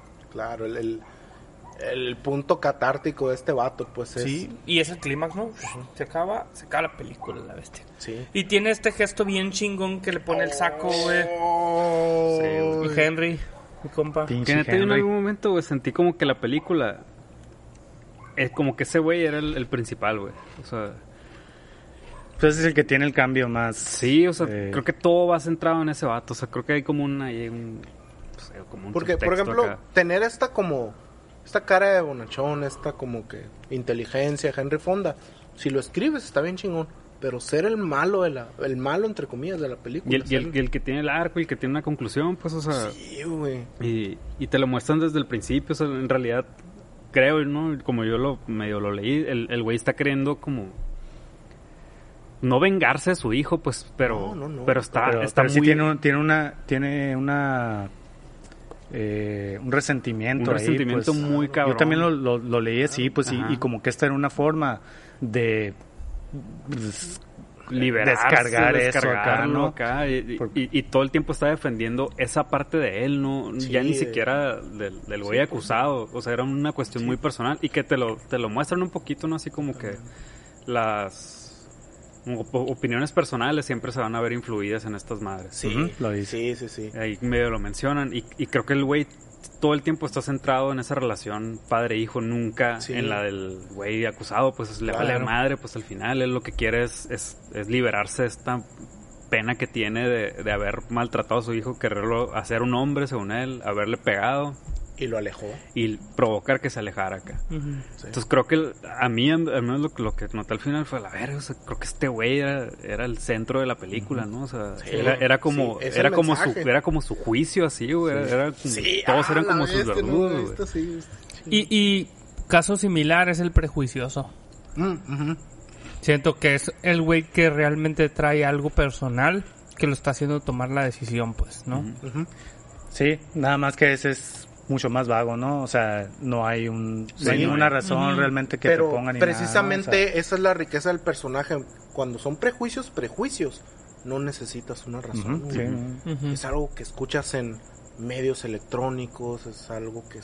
el punto catártico de este vato, pues es... Sí, y es el clímax, ¿no? Se acaba la película, la bestia. Sí. Y tiene este gesto bien chingón que le pone el saco, güey. Sí, Henry, mi compa. Que neta, en algún momento, güey, sentí como que la película... como que ese güey era el principal, güey. O sea... Pues es el que tiene el cambio más... Sí, o sea, creo que todo va centrado en ese vato. O sea, creo que hay como un porque, por ejemplo, acá, tener esta cara de bonachón, esta como que inteligencia, Henry Fonda, si lo escribes está bien chingón, pero ser el malo entre comillas de la película. Y el que tiene el arco, el que tiene una conclusión, pues, o sea... Sí, güey. Y te lo muestran desde el principio, o sea, en realidad, creo, ¿no? Como yo medio lo leí, el güey está queriendo como... No vengarse de su hijo, pues, pero no. Pero está muy... Sí tiene un resentimiento ahí, pues, muy cabrón. Yo también lo leí así, pues, y como que esta era una forma de descargar eso acá, ¿no? Acá, y todo el tiempo está defendiendo esa parte de él, no, sí, ya ni siquiera del güey acusado, o sea, era una cuestión muy personal y que te lo muestran un poquito, ¿no? Así como que las opiniones personales siempre se van a ver influidas en estas madres. Sí, lo dice. Sí. Ahí medio lo mencionan y creo que el güey todo el tiempo está centrado en esa relación padre-hijo, nunca en la del güey acusado, pues le vale madre, pues al final él lo que quiere es liberarse de esta pena que tiene de haber maltratado a su hijo, quererlo hacer un hombre según él, haberle pegado. Y lo alejó. Y provocar que se alejara acá. Sí. Entonces creo que a mí, al menos lo que noté al final fue, o sea, creo que este güey era el centro de la película, ¿no? O sea, era como su juicio así, güey. Todos eran como sus verdugos, güey. Y caso similar es el prejuicioso. Siento que es el güey que realmente trae algo personal que lo está haciendo tomar la decisión, pues, ¿no? Sí, nada más que ese es mucho más vago, ¿no? O sea, no hay ninguna razón realmente que te pongan ni precisamente nada, o sea, esa es la riqueza del personaje. Cuando son prejuicios, no necesitas una razón. Es algo que escuchas en medios electrónicos, es algo que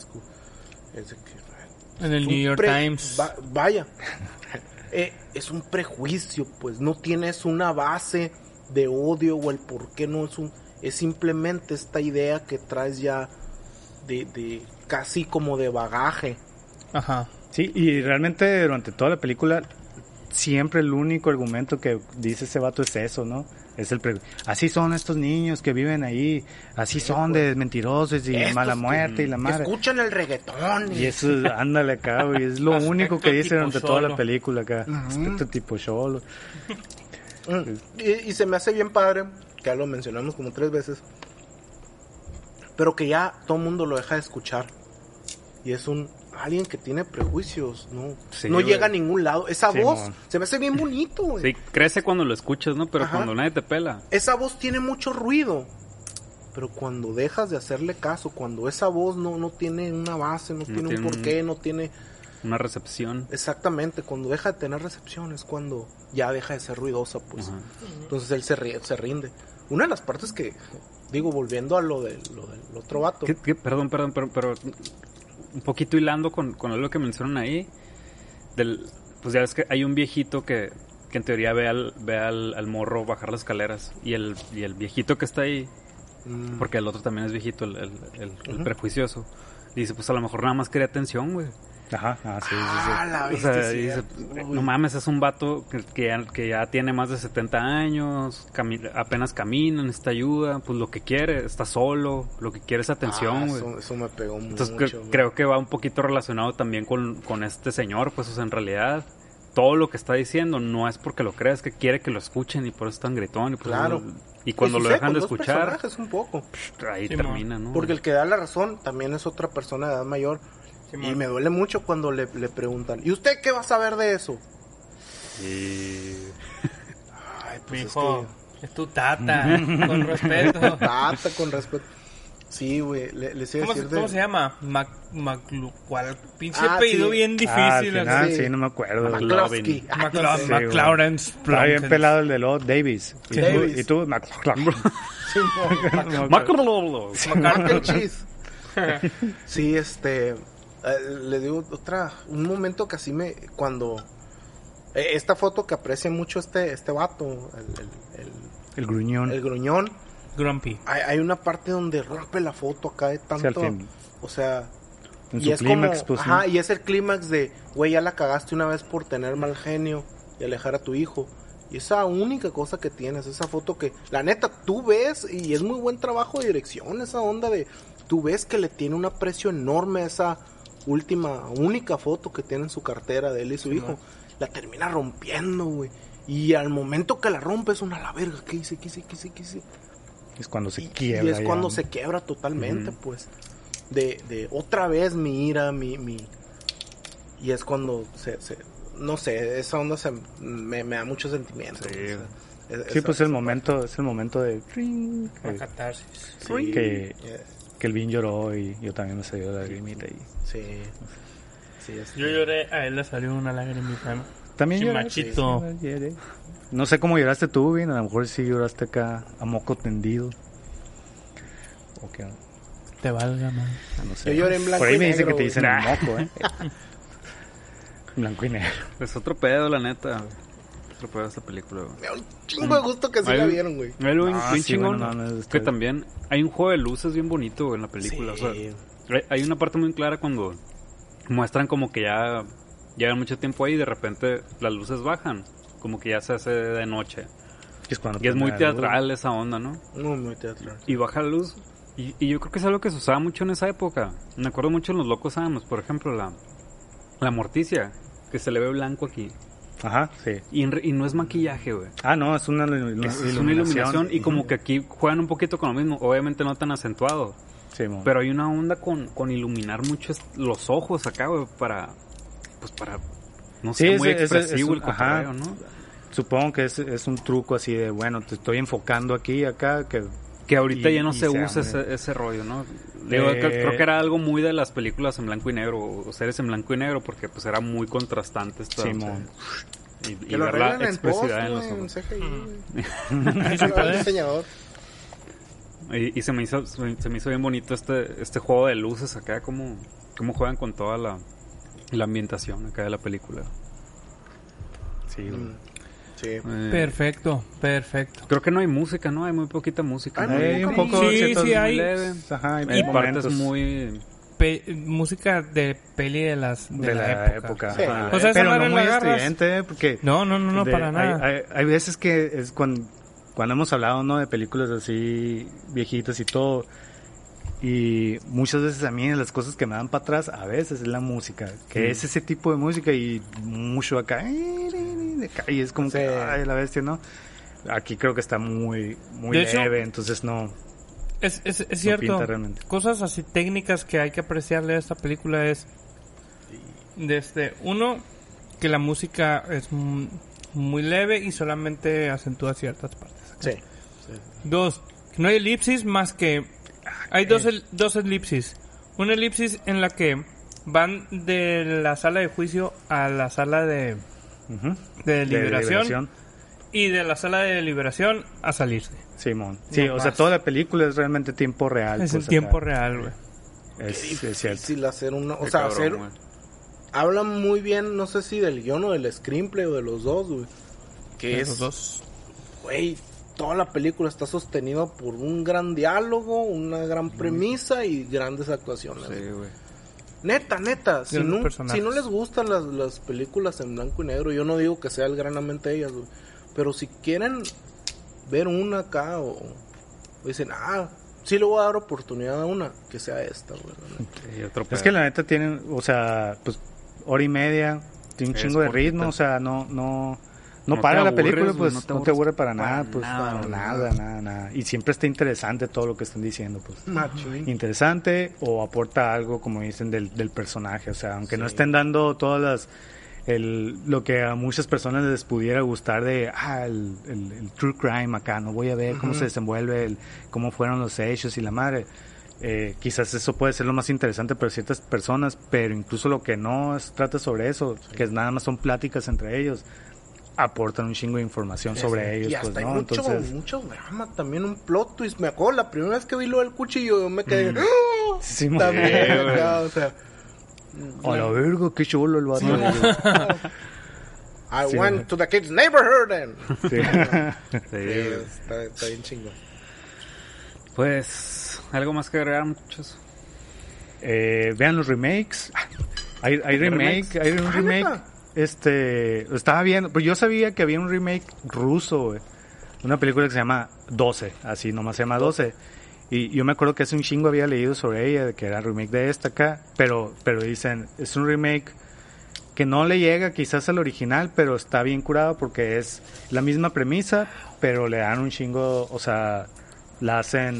en el New York Times. Vaya. Es un prejuicio, pues no tienes una base de odio o el por qué no es simplemente esta idea que traes ya de casi como de bagaje. Ajá. Sí, y realmente durante toda la película siempre el único argumento que dice ese vato es eso, ¿no? así son estos niños que viven ahí, así son de mentirosos y mala muerte y la madre. Escuchan el reggaetón. Y eso, ándale acá, güey, es lo único que dice durante toda la película acá. Aspecto tipo cholo. Y se me hace bien padre, que ya lo mencionamos como 3 veces, pero que ya todo el mundo lo deja de escuchar. Y es alguien que tiene prejuicios, no llega a ningún lado. Esa voz se me hace bien bonito, güey. Sí, crece cuando lo escuchas, ¿no? Pero cuando nadie te pela. Esa voz tiene mucho ruido. Pero cuando dejas de hacerle caso, cuando esa voz no tiene una base, no tiene un porqué, no tiene... una recepción. Exactamente, cuando deja de tener recepción es cuando ya deja de ser ruidosa, pues. Entonces él se rinde. Una de las partes que, digo, volviendo a lo del otro vato. Perdón, pero un poquito hilando con algo que mencionan ahí, pues ya ves que hay un viejito que en teoría ve al morro bajar las escaleras, y el viejito que está ahí, porque el otro también es viejito, el prejuicioso, dice, pues a lo mejor nada más quería atención, güey. Ajá, sí. O sea, dice, no mames, es un vato que ya tiene más de 70 años, apenas camina, necesita ayuda, pues lo que quiere, está solo, lo que quiere es atención, güey. Eso me pegó mucho. Entonces creo que va un poquito relacionado también con este señor, pues, o sea, en realidad todo lo que está diciendo no es porque lo creas, que quiere que lo escuchen y por eso es tan gritón. Y claro. Y cuando lo dejan de escuchar, un poco. Ahí termina, ¿no? Porque el que da la razón también es otra persona de edad mayor. Y me duele mucho cuando le preguntan, ¿y usted qué va a saber de eso? Ay, pues mijo, es tu tata, con respeto. Tata, con respeto. Sí, güey, le decía ¿Cómo se llama? ¿Cuál pinche apellido bien difícil? Sí, no me acuerdo. McLaurin. Está bien pelado el de los Davis. ¿Y tú? McLaurin. McCarthy Cheese. Sí, le digo un momento que así cuando esta foto que aprecia mucho este vato, el gruñón. El gruñón. Grumpy. Hay una parte donde rompe la foto acá de tanto, o sea, en y su clímax, pues, y es el clímax de, güey, ya la cagaste una vez por tener mal genio y alejar a tu hijo. Y esa única cosa que tienes, esa foto que, la neta, tú ves, y es muy buen trabajo de dirección, esa onda de, tú ves que le tiene un aprecio enorme a esa única foto que tiene en su cartera de él y su hijo. La termina rompiendo, güey. Y al momento que la rompe es una la verga. ¿Qué hice? Es cuando se quiebra. Y es cuando se quiebra totalmente, pues. De otra vez mi ira, y es cuando no sé, esa onda me da mucho sentimiento. Sí, pues es el momento de catarsis. Que el Vin lloró y yo también me salió la lagrimita ahí. Sí. Yo lloré, a él le salió una lagrimita. También lloré. Machito. Sí. No sé cómo lloraste tú, Vin, a lo mejor sí lloraste acá a moco tendido. ¿O qué? Te valga, man. No sé. Yo lloré en blanco por ahí y me negro, dicen que te dicen el moco, Blanco y negro. Es otro pedo, la neta. Otro pedo esta película, güey. Me da un chingo de gusto que sí la vieron, güey. Bien chingón. Que también hay un juego de luces bien bonito, güey, en la película. Sí. O sea, hay una parte muy clara cuando muestran como que ya llevan mucho tiempo ahí y de repente las luces bajan. Como que ya se hace de noche. Y es muy teatral esa onda, ¿no? Muy teatral. Y baja la luz. Y yo creo que es algo que se usaba mucho en esa época. Me acuerdo mucho en Los Locos Adams, por ejemplo, la Morticia, que se le ve blanco aquí. Ajá, sí. Y no es maquillaje, güey. No, es una iluminación. Y como que aquí juegan un poquito con lo mismo. Obviamente no tan acentuado. Sí, pero hay una onda con iluminar mucho los ojos acá, güey, para no sé, muy expresivo el cotorreo, ¿no? Supongo que es un truco así de, bueno, te estoy enfocando aquí, acá, que ahorita ya no se usa ese rollo, ¿no? Digo, creo que era algo muy de las películas en blanco y negro, o series en blanco y negro, porque pues era muy contrastante esta, y ver la expresividad en los ojos. Y se me hizo bien bonito este juego de luces acá, cómo juegan con toda la ambientación acá de la película. Sí, sí. Perfecto. Creo que no hay música, ¿no? Hay muy poquita música. Hay un poco sí hay. Ajá, y partes muy... música de peli de la época. Sí. O sea, pero no muy estridente, porque... No, para nada. Hay veces que es cuando cuando hemos hablado, ¿no? De películas así viejitas y todo, y muchas veces a mí las cosas que me dan para atrás, a veces es la música, que es ese tipo de música y mucho acá, y es como que, ay, la bestia, ¿no? Aquí creo que está muy leve, entonces no... Es cierto, cosas así técnicas que hay que apreciarle a esta película es, uno, que la música es muy leve y solamente acentúa ciertas partes. Sí. Dos, que no hay elipsis más que... Hay dos elipsis. Una elipsis en la que van de la sala de juicio a la sala de deliberación. Y de la sala de deliberación a salirse. Simón. Sí, o sea, toda la película es realmente tiempo real. Es en tiempo real, güey. Es difícil hacer una... O sea, hacer... Habla muy bien, no sé si del guión o del screenplay o de los dos, güey. Que es... Los dos. Güey, toda la película está sostenida por un gran diálogo, una gran premisa y grandes actuaciones. Sí, güey. Neta. Si no les gustan las películas en blanco y negro, yo no digo que sea el granamente ellas, güey. Pero si quieren ver una acá o dicen, sí le voy a dar oportunidad a una, que sea esta, güey. Es que la neta tienen, o sea, pues hora y media, tiene un chingo de ritmo, o sea, no para la película, pues no te aburre para nada, pues nada. Y siempre está interesante todo lo que están diciendo, pues. Interesante o aporta algo, como dicen, del personaje, o sea, aunque no estén dando todas las... lo que a muchas personas les pudiera gustar de el true crime acá, no voy a ver cómo se desenvuelve, cómo fueron los hechos y la madre, quizás eso puede ser lo más interesante para ciertas personas, pero incluso lo que no trata sobre eso, que nada más son pláticas entre ellos, aportan un chingo de información sobre ellos, y hasta pues, ¿no? Hay mucho drama, también un plot twist. Me acuerdo la primera vez que vi lo del cuchillo, yo me quedé sí, también acá, o sea, a la verga, qué chulo el vato. I went to the kid's neighborhood and... Está bien chingón. Pues, ¿algo más que agregar, muchachos? Vean los remakes. Hay remake, hay un remake. Estaba viendo, pero yo sabía que había un remake ruso, güey. Una película que se llama 12, así nomás se llama 12. Y yo me acuerdo que hace un chingo había leído sobre ella, que era el remake de esta acá, pero dicen, es un remake que no le llega quizás al original, pero está bien curado porque es la misma premisa, pero le dan un chingo, o sea, la hacen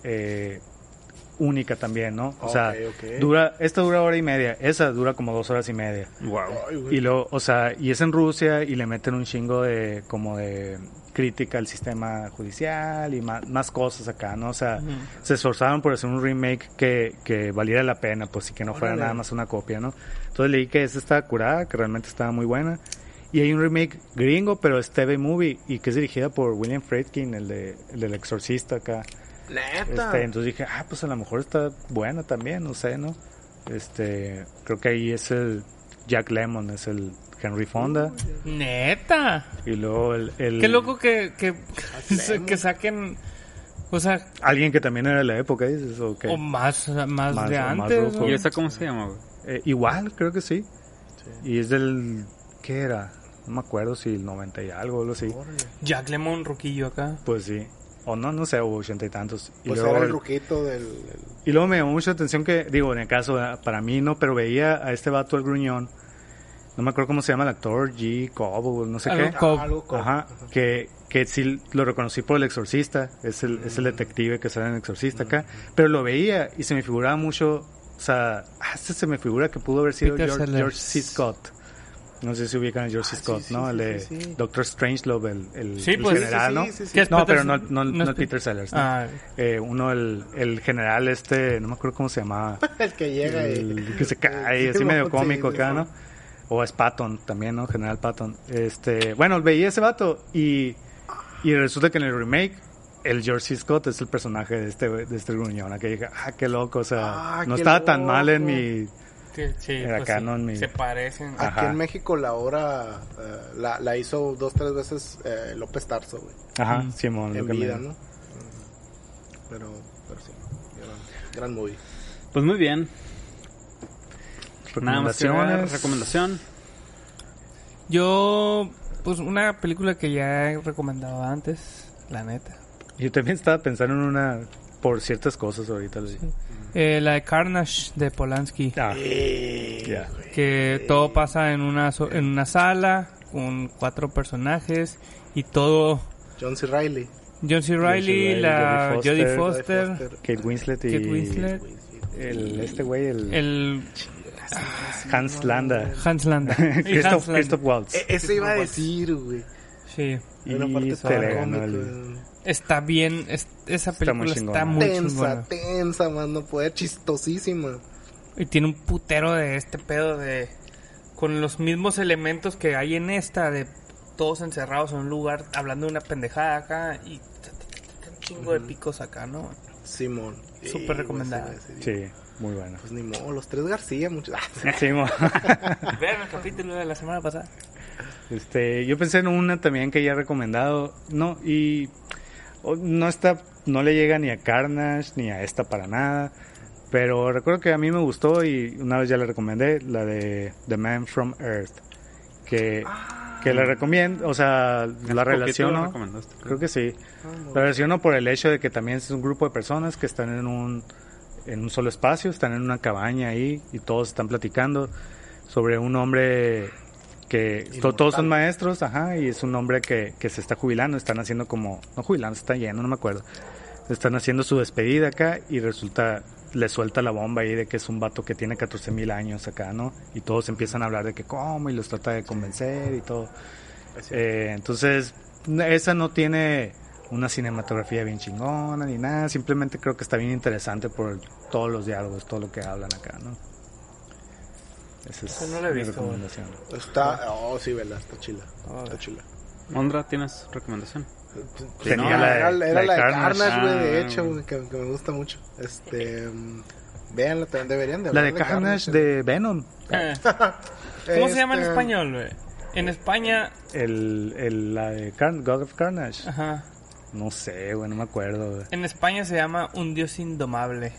única también, ¿no? O sea, esta dura hora y media, esa dura como 2 horas y media. Wow. Y luego, o sea, y es en Rusia y le meten un chingo de crítica al sistema judicial y más cosas acá, ¿no? O sea, se esforzaron por hacer un remake que valiera la pena, pues, y que no fuera nada más una copia, ¿no? Entonces leí que esta estaba curada, que realmente estaba muy buena. Y hay un remake gringo, pero es TV Movie, y que es dirigida por William Friedkin, el del Exorcista acá. Neta. Entonces dije, pues a lo mejor está buena también, no sé, ¿no? Creo que ahí es el Jack Lemmon, es el Henry Fonda. Neta. Y luego el qué loco que saquen, o sea, alguien que también era de la época, dices, ¿o qué? O más de antes. ¿Y esa cómo se llama, güey? Igual, creo que sí. Y es del, ¿qué era? No me acuerdo si el 90 y algo, algo así. Jack Lemmon, ruquillo acá. Pues sí. O no sé, 80 y tantos. Y pues luego, era el ruquito del... Y luego me llamó mucha atención que, digo, en el caso, para mí no, pero veía a este vato, el gruñón, no me acuerdo cómo se llama el actor, G. Cobb, no sé qué. Ajá, que sí lo reconocí por El Exorcista, es el detective que sale en El Exorcista acá, pero lo veía y se me figuraba mucho, o sea, se me figura que pudo haber sido George C. Scott. No sé si ubican a George C. Scott, ¿no? Sí. Doctor Strangelove, el pues, general, ¿no? Sí. No, pero no Peter Sellers, ¿no? Uno, el general no me acuerdo cómo se llamaba. El que llega que se cae, así medio cómico acá, ¿no? O es Patton también, ¿no? General Patton. Bueno, veía ese vato y resulta que en el remake el George C. Scott es el personaje de este gruñón. Que dije, qué loco, o sea, no estaba tan mal en mi... Sí, acá, pues no se parecen. Aquí en México la obra la hizo 2-3 veces López Tarso, güey. Ajá, Simón. En vida, ¿no? Pero sí, gran movie. Pues muy bien. Nada más que ver, recomendación. Yo, pues una película que ya he recomendado antes, La neta. Yo también estaba pensando en una... Por ciertas cosas ahorita. Sí. La de Carnage de Polanski. Que todo pasa en una sala con 4 personajes y todo... John C. Reilly, la Jodie Foster, Kate Winslet y... Este güey, el Hans Landa. Christoph Waltz. Ese iba a decir, güey. Sí. Y una parte está bien, esa película está muy chingona. Tensa, más no poder, chistosísima. Y tiene un putero de este pedo de... Con los mismos elementos que hay en esta, de todos encerrados en un lugar, hablando de una pendejada acá, y un chingo de picos acá, ¿no? Simón. Súper recomendada. Sí, muy buena. Pues ni modo, los 3 García, muchos. Simón. Vean el capítulo de la semana pasada. Yo pensé en una también que ya he recomendado, no le llega ni a Carnage ni a esta para nada, pero recuerdo que a mí me gustó y una vez ya la recomendé, la de The Man from Earth, que la recomiendo, o sea, la relaciono, creo que sí, la relaciono por el hecho de que también es un grupo de personas que están en un solo espacio, están en una cabaña ahí y todos están platicando sobre un hombre que todos son maestros, y es un hombre que se está jubilando, están haciendo como, no jubilando, se está yendo, no me acuerdo, están haciendo su despedida acá y le suelta la bomba ahí de que es un vato que tiene 14,000 años acá, ¿no? Y todos empiezan a hablar de que cómo y los trata de convencer y todo. Entonces, esa no tiene una cinematografía bien chingona ni nada, simplemente creo que está bien interesante por todos los diálogos, todo lo que hablan acá, ¿no? Esa es no la he visto, recomendación. Sí, ¿verdad? Está chila. Está chila. Mondra, ¿tienes recomendación? Tenía era la de Carnage, güey, de hecho, güey, que me gusta mucho. Véanla, también deberían de hablar. La de Carnage de Venom. ¿Cómo se llama en español, güey? En España... la de God of Carnage. Ajá. No sé, güey, no me acuerdo, güey. En España se llama Un Dios Indomable.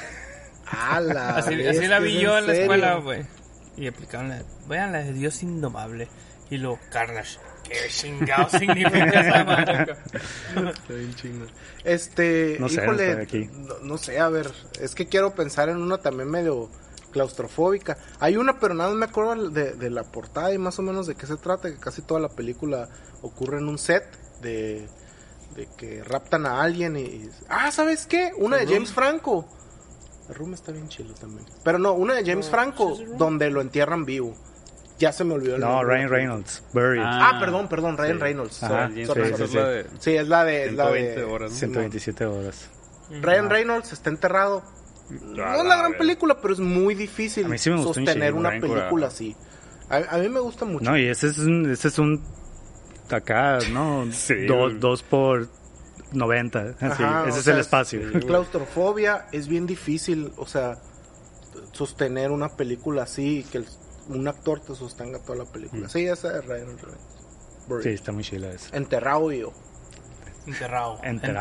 Así la vi yo en la escuela, güey. Y aplicaron vean la de Dios Indomable. Y luego Carnage. ¿Qué chingado significa esa madre? Está bien chingón. No sé, híjole, no sé, a ver, es que quiero pensar en una también medio claustrofóbica. Hay una, pero nada más me acuerdo de la portada y más o menos de qué se trata, que casi toda la película ocurre en un set de que raptan a alguien y... ¿sabes qué? Una de James Franco. El Room está bien chilo también. Pero no, una de James Franco, donde lo entierran vivo. Ya se me olvidó el nombre. Ryan Reynolds, Buried. Perdón, Ryan Reynolds. Ajá, sí, es la de 120 horas. 127 horas. Ryan Reynolds está enterrado. No es la gran película, pero es muy difícil sostener una película así. A mí me gusta mucho. No, y ese es un acá, ¿no? Sí, 2 por 90. Así, ese es el espacio. Claustrofobia es bien difícil, o sea, sostener una película así y que un actor te sostenga toda la película. Sí, esa es Ryan Reynolds. Sí, está muy chila esa. Enterrado yo. Enterrado.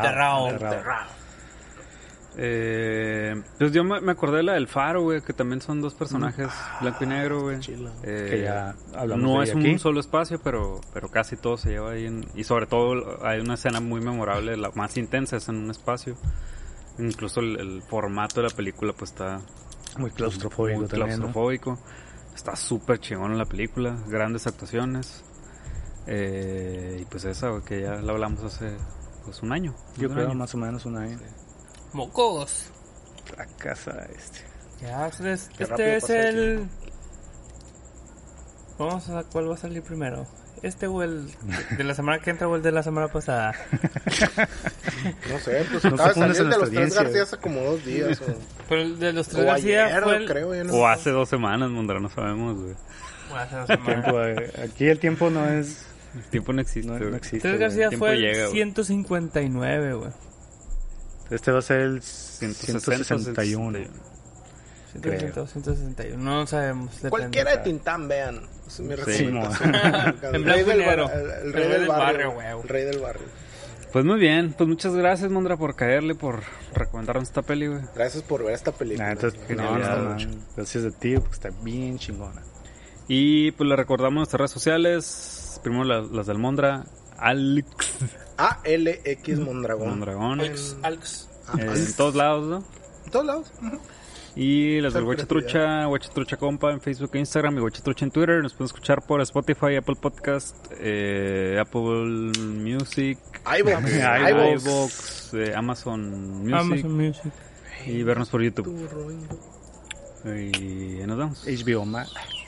Pues yo me acordé de la del Faro, güey, que también son 2 personajes, blanco y negro, güey. Que ya hablamos no de es aquí. un solo espacio, pero casi todo se lleva ahí y sobre todo hay una escena muy memorable, la más intensa es en un espacio. Incluso el formato de la película pues está muy claustrofóbico, muy claustrofóbico. ¿No? Está súper chingón en la película, grandes actuaciones. Y pues esa, güey, que ya la hablamos hace pues un año. Yo creo más o menos un año. Sí. Mocos. La casa Ya, este es el... Vamos a ver cuál va a salir primero. O el de la semana que entra o el de la semana pasada. No sé, pues acaba de salir de los 3 García hace como 2 días. Pero el de los 3 García ayer, fue creo, o hace 2 semanas, Mondra, no sabemos, güey. O hace 2 semanas. Aquí el tiempo no es... El tiempo no existe. No existe. 3 García fue el 159, güey. Este va a ser el 161. 161, no sabemos. Cualquiera de Tintán, vean. Es mi recomendación. El rey del barrio. El rey del barrio. Pues muy bien, pues muchas gracias, Mondra, por caerle, por recomendarnos esta peli, güey. Gracias por ver esta película. Gracias a ti, porque está bien chingona. Y pues le recordamos nuestras redes sociales. Primero las del Mondra. ALX Mondragón. Mondragón. Alex. En todos lados, ¿no? En todos lados. Y las del Guachatrucha Compa en Facebook e Instagram y Guachatrucha en Twitter. Nos pueden escuchar por Spotify, Apple Podcast, Apple Music, iVoox, Amazon Music. Y vernos por YouTube. Y nos vemos. HBO Max.